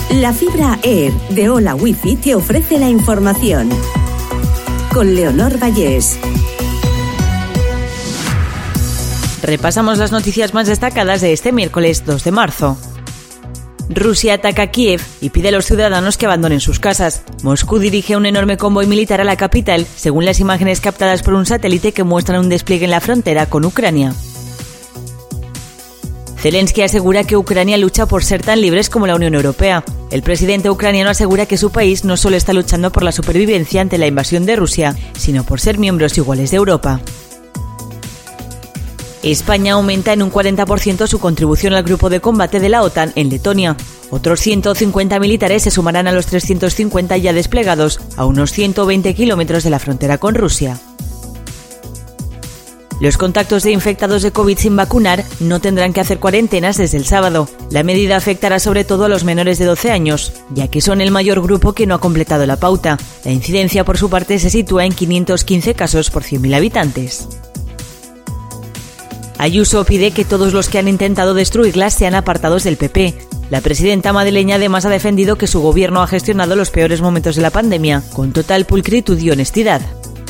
La fibra Air de Hola Wifi te ofrece la información. Con Leonor Vallés. Repasamos las noticias más destacadas de este miércoles 2 de marzo. Rusia ataca Kiev y pide a los ciudadanos que abandonen sus casas. Moscú dirige un enorme convoy militar a la capital, según las imágenes captadas por un satélite que muestran un despliegue en la frontera con Ucrania. Zelensky asegura que Ucrania lucha por ser tan libres como la Unión Europea. El presidente ucraniano asegura que su país no solo está luchando por la supervivencia ante la invasión de Rusia, sino por ser miembros iguales de Europa. España aumenta en un 40% su contribución al grupo de combate de la OTAN en Letonia. Otros 150 militares se sumarán a los 350 ya desplegados a unos 120 kilómetros de la frontera con Rusia. Los contactos de infectados de COVID sin vacunar no tendrán que hacer cuarentenas desde el sábado. La medida afectará sobre todo a los menores de 12 años, ya que son el mayor grupo que no ha completado la pauta. La incidencia, por su parte, se sitúa en 515 casos por 100.000 habitantes. Ayuso pide que todos los que han intentado destruirlas sean apartados del PP. La presidenta madrileña además ha defendido que su gobierno ha gestionado los peores momentos de la pandemia, con total pulcritud y honestidad.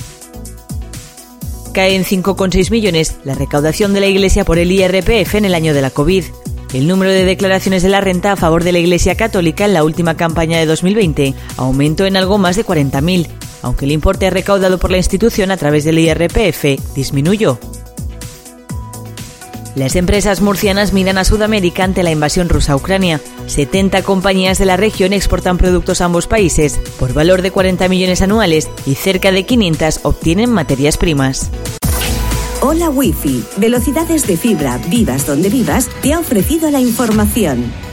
Cae en 5,6 millones la recaudación de la Iglesia por el IRPF en el año de la COVID. El número de declaraciones de la renta a favor de la Iglesia Católica en la última campaña de 2020 aumentó en algo más de 40.000, aunque el importe recaudado por la institución a través del IRPF disminuyó. Las empresas murcianas miran a Sudamérica ante la invasión rusa a Ucrania. 70 compañías de la región exportan productos a ambos países por valor de 40 millones anuales y cerca de 500 obtienen materias primas. Hola Wifi, velocidades de fibra, vivas donde vivas, te ha ofrecido la información.